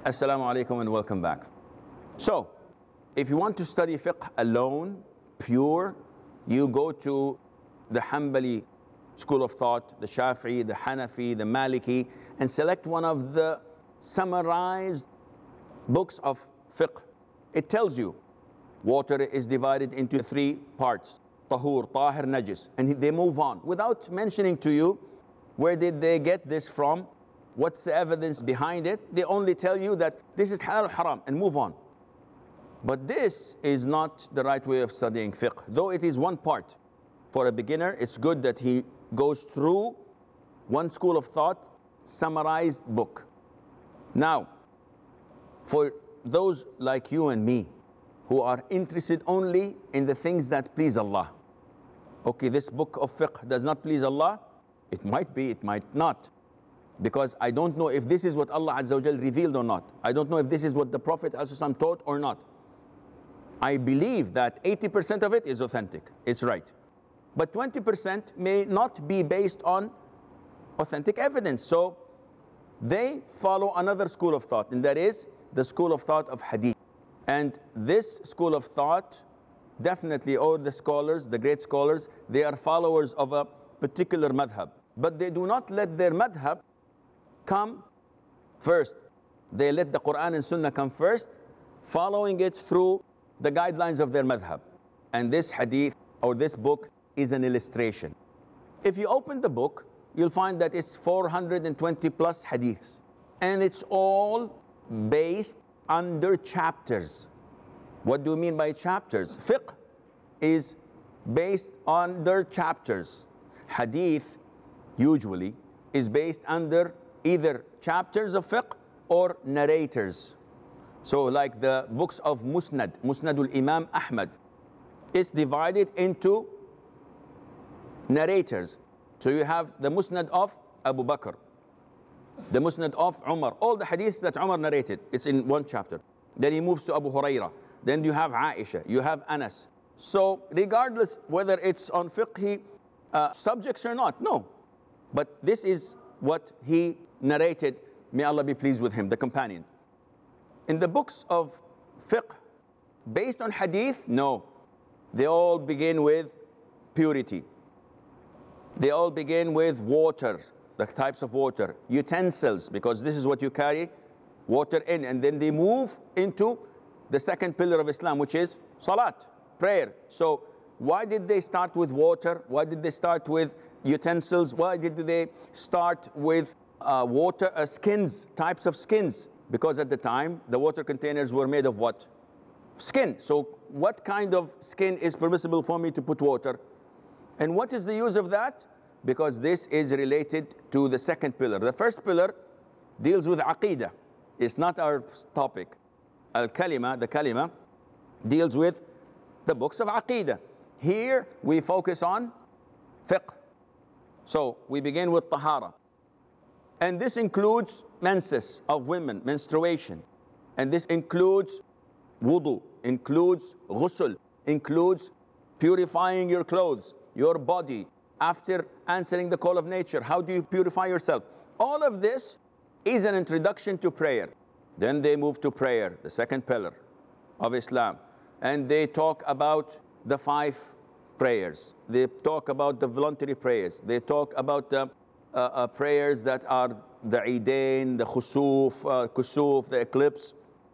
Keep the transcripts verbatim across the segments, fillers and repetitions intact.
Assalamu alaikum and welcome back. So, if you want to study fiqh alone, pure, you go to the Hanbali school of thought, the Shafi'i, the Hanafi, the Maliki, and select one of the summarized books of fiqh. It tells you water is divided into three parts: tahur, tahir, najis, and they move on without mentioning to you where did they get this from, what's the evidence behind it. They only tell you that this is halal or haram and move on. But this is not the right way of studying fiqh. Though it is one part. For a beginner, it's good that he goes through one school of thought, summarized book. Now, for those like you and me who are interested only in the things that please Allah. Okay, this book of fiqh does not please Allah. It might be, it might not. Because I don't know if this is what Allah Azza wa Jal revealed or not. I don't know if this is what the Prophet ﷺ taught or not. I believe that eighty percent of it is authentic, it's right. But twenty percent may not be based on authentic evidence. So they follow another school of thought, and that is the school of thought of hadith. And this school of thought, definitely all the scholars, the great scholars, they are followers of a particular madhab. But they do not let their madhab come first. They let the Quran and Sunnah come first, following it through the guidelines of their madhab. And this hadith or this book is an illustration. If you open the book, you'll find that it's four hundred twenty plus hadiths. And it's all based under chapters. What do you mean by chapters? Fiqh is based under chapters. Hadith usually is based under either chapters of fiqh or narrators. So like the books of Musnad, Musnadul Imam Ahmad, it's divided into narrators. So you have the Musnad of Abu Bakr, the Musnad of Umar, all the hadiths that Umar narrated, it's in one chapter. Then he moves to Abu Huraira. Then you have Aisha, you have Anas. So regardless whether it's on fiqhi uh, subjects or not, no. But this is what he narrated, may Allah be pleased with him, the companion. In the books of fiqh, based on hadith, no. They all begin with purity. They all begin with water, the types of water, utensils, because this is what you carry water in. And then they move into the second pillar of Islam, which is salat, prayer. So why did they start with water? Why did they start with utensils? Why did they start with uh, water, uh, skins, types of skins? Because at the time, the water containers were made of what? Skin. So what kind of skin is permissible for me to put water? And what is the use of that? Because this is related to the second pillar. The first pillar deals with aqeedah. It's not our topic. Al-Kalima, the Kalima, deals with the books of aqeedah. Here we focus on fiqh. So we begin with tahara. And this includes menses of women, menstruation. And this includes wudu, includes ghusl, includes purifying your clothes, your body, after answering the call of nature. How do you purify yourself? All of this is an introduction to prayer. Then they move to prayer, the second pillar of Islam. And they talk about the five prayers. They talk about the voluntary prayers. They talk about the uh, uh, prayers that are the Eidain, the Khusuf, uh, Kusuf, the eclipse,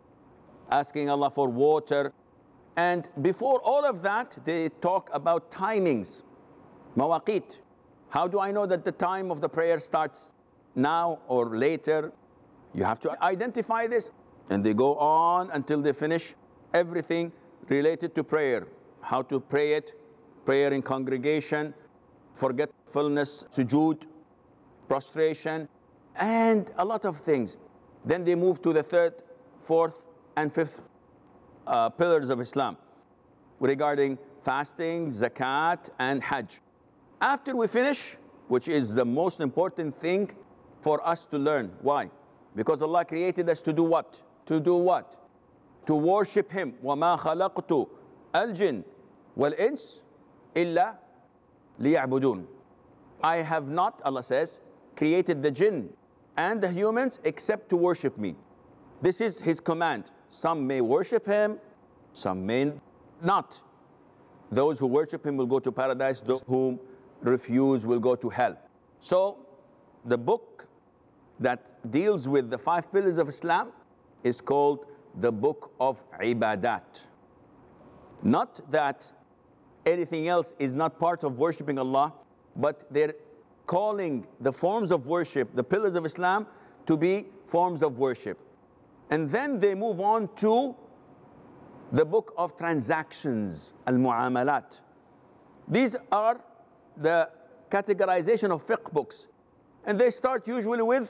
asking Allah for water. And before all of that, they talk about timings, mawaqit. How do I know that the time of the prayer starts now or later? You have to identify this. And they go on until they finish everything related to prayer. How to pray it, prayer in congregation, forgetfulness, sujood, prostration, and a lot of things. Then they move to the third, fourth, and fifth uh, pillars of Islam regarding fasting, zakat, and hajj. After we finish, which is the most important thing for us to learn. Why? Because Allah created us to do what? To do what? To worship Him. وَمَا خَلَقْتُ الْجِنَّ وَالْإِنسِ إِلَّا لِيَعْبُدُونَ. I have not, Allah says, created the jinn and the humans except to worship me. This is his command. Some may worship him, some may not. Those who worship him will go to paradise, those whom refuse will go to hell. So the book that deals with the five pillars of Islam is called the book of Ibadat. Not that anything else is not part of worshiping Allah, but they're calling the forms of worship, the pillars of Islam, to be forms of worship. And then they move on to the book of transactions, al-mu'amalat. These are the categorization of fiqh books. And they start usually with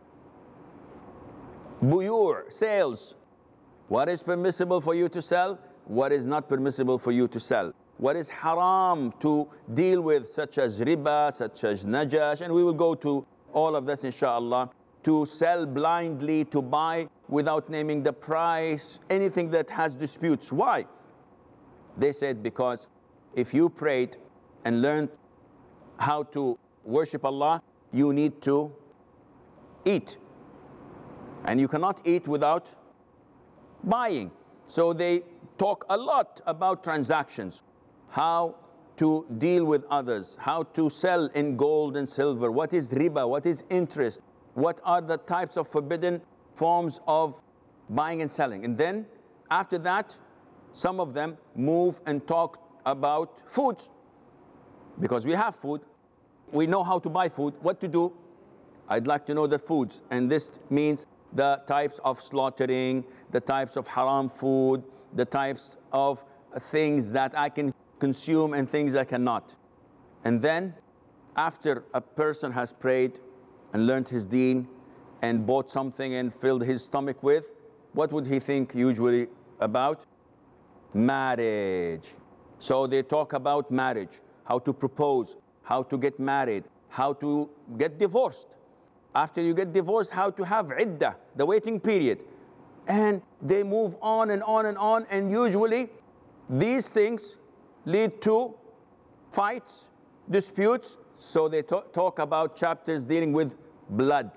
buyur, sales. What is permissible for you to sell? What is not permissible for you to sell? What is haram to deal with, such as riba, such as najash, and we will go to all of this inshallah. To sell blindly, to buy without naming the price, anything that has disputes. Why? They said because if you prayed and learned how to worship Allah, you need to eat. And you cannot eat without buying. So they talk a lot about transactions, how to deal with others, how to sell in gold and silver, what is riba, what is interest, what are the types of forbidden forms of buying and selling. And then after that, some of them move and talk about food. Because we have food, we know how to buy food, what to do. I'd like to know the foods, and this means the types of slaughtering, the types of haram food, the types of things that I can consume and things I cannot. And then after a person has prayed and learned his deen and bought something and filled his stomach with, what would he think usually about? Marriage. So they talk about marriage, how to propose, how to get married, how to get divorced. After you get divorced, how to have iddah, the waiting period. And they move on and on and on, and usually these things lead to fights, disputes. So they talk, talk about chapters dealing with blood,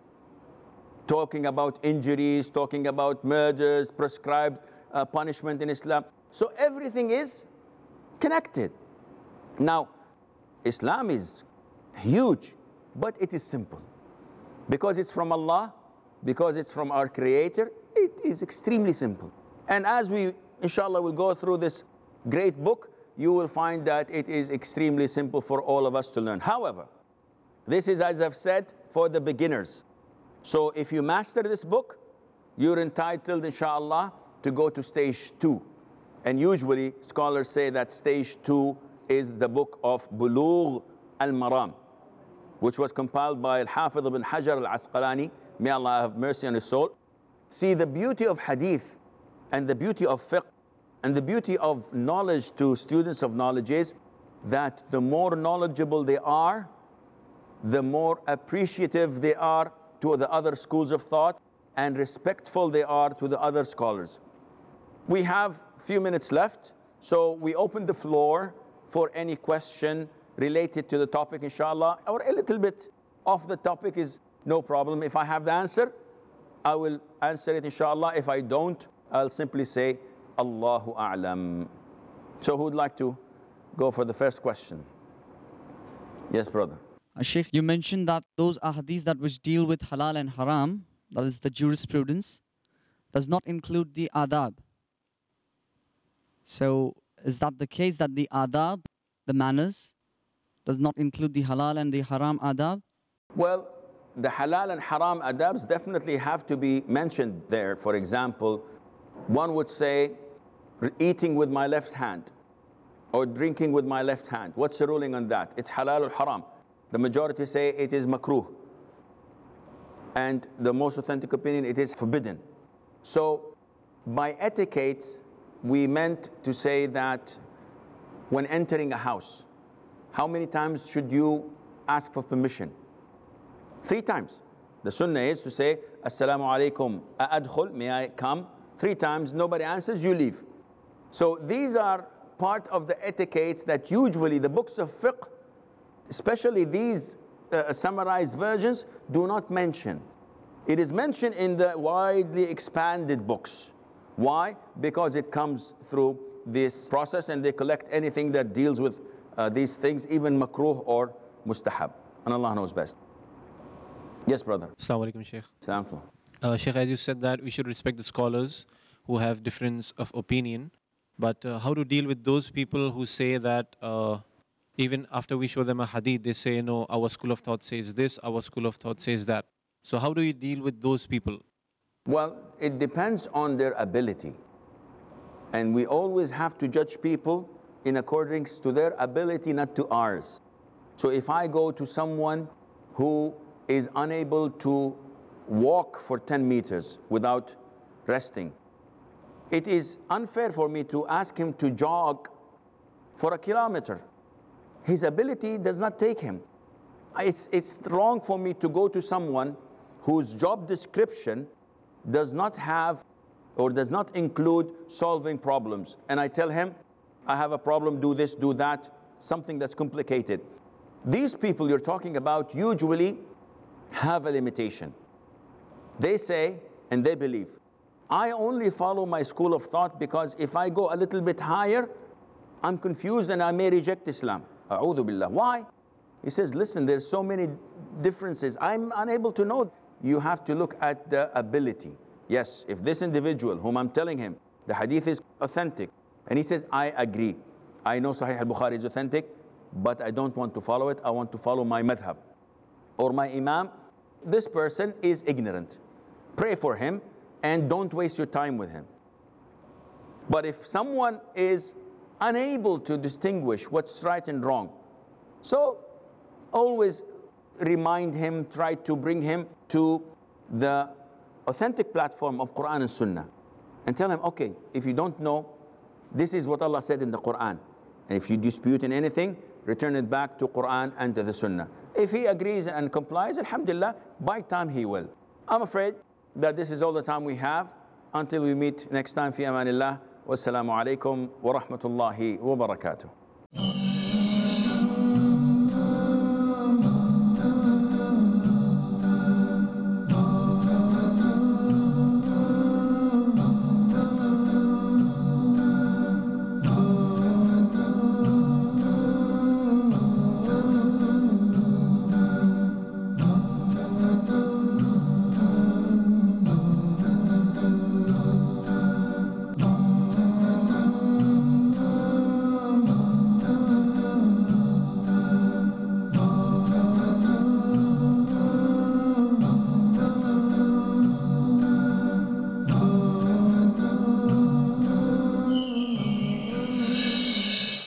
talking about injuries, talking about murders, prescribed uh, punishment in Islam. So everything is connected. Now, Islam is huge, but it is simple. Because it's from Allah, because it's from our Creator, it is extremely simple. And as we, inshallah, will go through this great book, you will find that it is extremely simple for all of us to learn. However, this is, as I've said, for the beginners. So if you master this book, you're entitled, inshallah, to go to stage two. And usually, scholars say that stage two is the book of Bulugh al-Maram, which was compiled by Al-Hafidh ibn Hajar al-Asqalani, may Allah have mercy on his soul. See, the beauty of hadith and the beauty of fiqh and the beauty of knowledge to students of knowledge is that the more knowledgeable they are, the more appreciative they are to the other schools of thought and respectful they are to the other scholars. We have a few minutes left, so we open the floor for any question related to the topic, inshallah, or a little bit off the topic is no problem. If I have the answer, I will answer it, inshallah. If I don't, I'll simply say, Allahu A'lam. So who would like to go for the first question? Yes, brother. Uh, Sheikh, you mentioned that those ahadith that which deal with halal and haram, that is the jurisprudence, does not include the adab. So is that the case that the adab, the manners, does not include the halal and the haram adab? Well, the halal and haram adabs definitely have to be mentioned there. For example, one would say, eating with my left hand or drinking with my left hand. What's the ruling on that? It's halal or haram. The majority say it is makruh. And the most authentic opinion, it is forbidden. So by etiquette, we meant to say that when entering a house, how many times should you ask for permission? Three times. The sunnah is to say, Assalamu alaikum, adkhul, may I come? Three times, nobody answers, you leave. So these are part of the etiquettes that usually the books of fiqh, especially these uh, summarized versions, do not mention. It is mentioned in the widely expanded books. Why? Because it comes through this process and they collect anything that deals with uh, these things, even makruh or mustahab. And Allah knows best. Yes, brother. Assalamu alaikum, Sheikh. Assalamu Uh, Sheikh, as you said that we should respect the scholars who have difference of opinion, but uh, how to deal with those people who say that uh, even after we show them a hadith, they say, no, our school of thought says this, our school of thought says that. So how do we deal with those people? Well, it depends on their ability. And we always have to judge people in accordance to their ability, not to ours. So if I go to someone who is unable to walk for ten meters without resting, it is unfair for me to ask him to jog for a kilometer. His ability does not take him. It's, it's wrong for me to go to someone whose job description does not have or does not include solving problems. And I tell him, I have a problem, do this, do that, something that's complicated. These people you're talking about usually have a limitation. They say and they believe, I only follow my school of thought because if I go a little bit higher, I'm confused and I may reject Islam. A'udhu billah. Why? He says, listen, there's so many differences. I'm unable to know. You have to look at the ability. Yes, if this individual whom I'm telling him, the hadith is authentic, and he says, I agree. I know Sahih al-Bukhari is authentic, but I don't want to follow it. I want to follow my madhab or my imam. This person is ignorant. Pray for him and don't waste your time with him. But if someone is unable to distinguish what's right and wrong, so always remind him, try to bring him to the authentic platform of Quran and Sunnah and tell him, okay, if you don't know, this is what Allah said in the Quran. And if you dispute in anything, return it back to Quran and to the Sunnah. If he agrees and complies, alhamdulillah, by time he will. I'm afraid that this is all the time we have. Until we meet next time, fi amanillah. Wassalamu alaikum wa rahmatullahi wa barakatuh.